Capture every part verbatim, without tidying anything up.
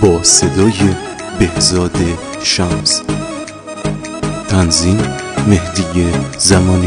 با صدای بهزاد شمس، تنظیم مهدی زمانی.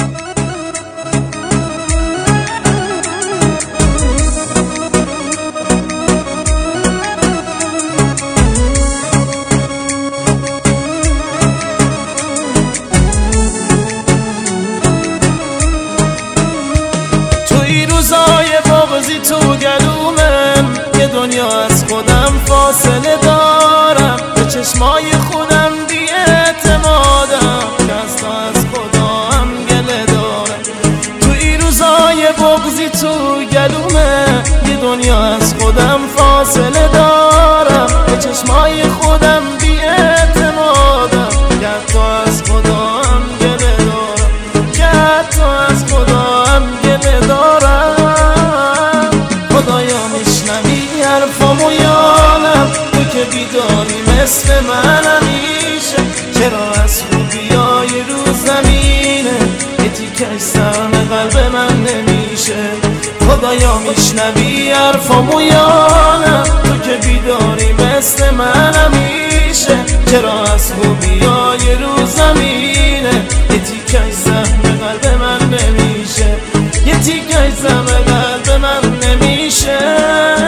توی روزای بغضی تو گلومم، یه دنیا از خودم فاصله دارم، به چشمای خودم بی اعتمادم که از تو از خودم گله دارم. توی روزای بغضی تو گلومم، یه دنیا از خودم فاصله دارم، به چشمای خودم بی اعتمادم که تو از خودم گله دارم، که تو از خودم گله دارم. خدایا میشنوی حرفامو یانم، تو که بیداری مثل من همیشه، چرا از خوبیای رو زمینه یه تیکش سهم قلب من نمیشه. خدایا میشنوی حرفامو یانم، تو که بیداری مثل من همیشه، چرا از خوبیای رو زمینه یه تیکش سهم قلب من نمیشه، یه تیکش سهم قلب من نمیشه.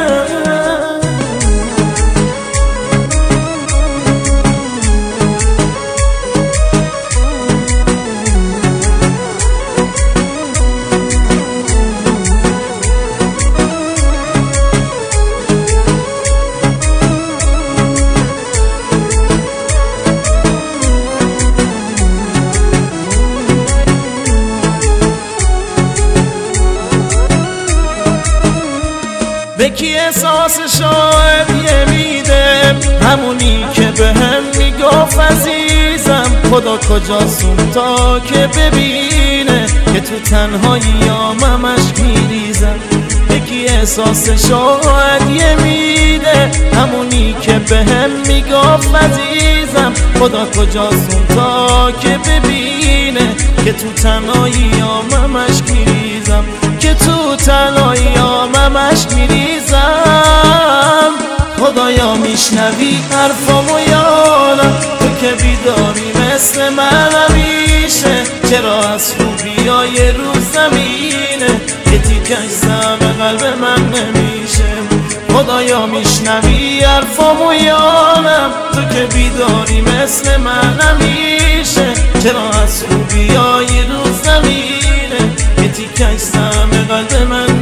به کی احساس شاید میده، همونی که به هم میگفت عزیزم، خدا کجاست تا که ببینه که تو تنهایی آممش میریزم. به کی احساس شاید میده، همونی که به هم میگفت عزیزم، خدا کجاست تا که ببینه که تو تنهایی آممش میریزم، که تو تنهایی آممش میریزم. خدایا میشنوی حرفامو یانم، تو که بیداری مثل من همیشه، چرا از خوبیای رو زمینه یه تیکش سهم قلب من نمیشه. خدایا میشنوی حرفامو یانم، تو که بیداری مثل من همیشه، چرا از خوبیای رو زمینه یه تیکش سهم قلب من